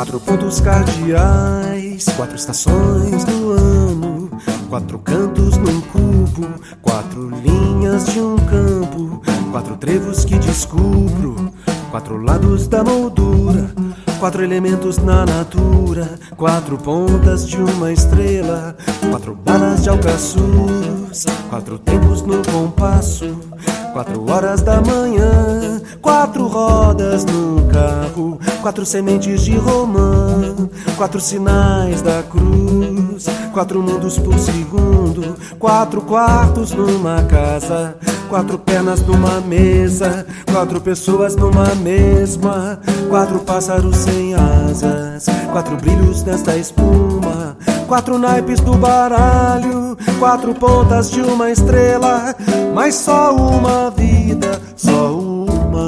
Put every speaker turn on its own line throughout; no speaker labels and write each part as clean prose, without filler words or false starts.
4 pontos cardeais, 4 estações do ano, 4 cantos num cubo, 4 linhas de um campo, 4 trevos que descubro, 4 lados da moldura, 4 elementos na natura, 4 pontas de uma estrela, 4 balas de alcaçuz, 4 tempos no compasso, 4 horas da manhã, 4 rodas num carro, 4 sementes de romã, 4 sinais da cruz, 4 mundos por segundo, 4 quartos numa casa, 4 pernas numa mesa, 4 pessoas numa mesma, 4 pássaros sem asas, 4 brilhos nesta espuma, 4 naipes do baralho, 4 pontas de uma estrela, mas só uma vida, só uma.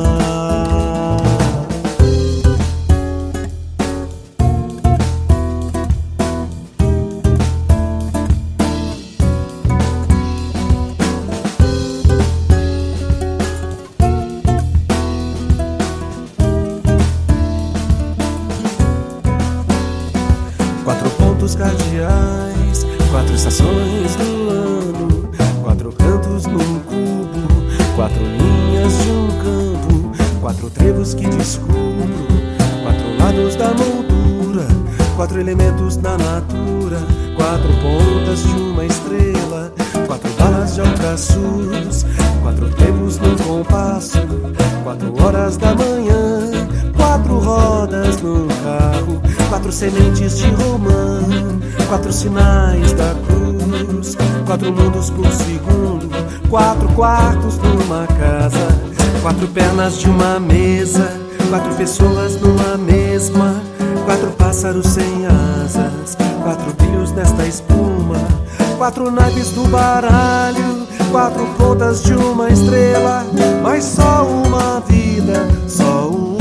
4 pontos cardeais, 4 estações do ano, 4 cantos num cubo, 4 linhas de um campo, 4 trevos que descubro, 4 lados da moldura, 4 elementos na natura, 4 pontas de uma estrela, 4 balas de alcaçuz, 4 tempos no compasso, 4 horas da manhã, 4 rodas num carro, 4 sementes de romã, 4 sinais da cruz, 4 mundos por segundo, 4 quartos numa casa, 4 pernas de uma mesa, 4 pessoas numa mesma, 4 pássaros sem asas, 4 brilhos nesta espuma, 4 naipes do baralho, 4 pontas de uma estrela, mas só uma vida, só uma.